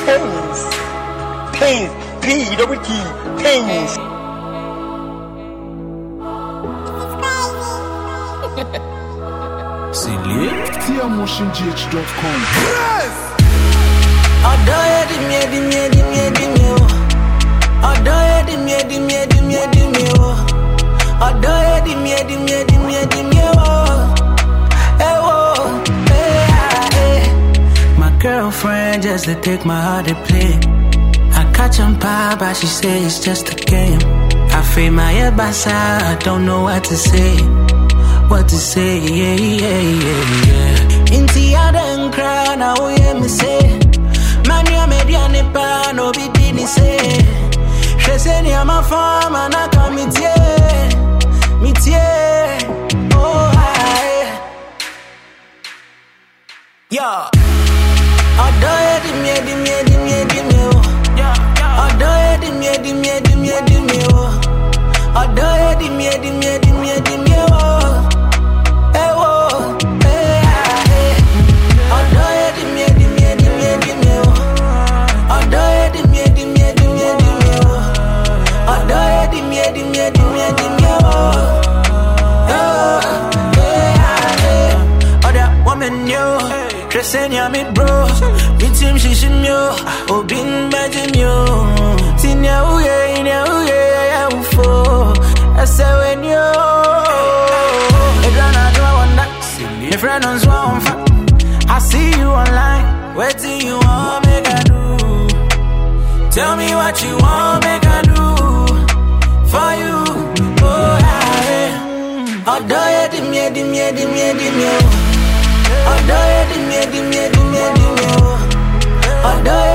Pains. Pains. P-double-T. Pains. Silly. TMotionGH.com. Yes! My girlfriend just to take my heart to play. I catch on pie, but she say it's just a game. I feel my head by side, I don't know what to say. What to say, Inti I don't cry, now we hear me say. Man, you made ya nipa, no be didn't say. She said, I'm a farm, and I come meet you. Oh, hi. Yeah. I died in me. I died in me. I died in me. Senya me bro, bitim shishimyo, obin bajimyo. Tinya uye ufo, ase wenyo. Egrana do wonder, if friend on swan fa. I see you online, waiting you want make I do. Tell me what you want make I do for you. Oh yeah, I die dim. I die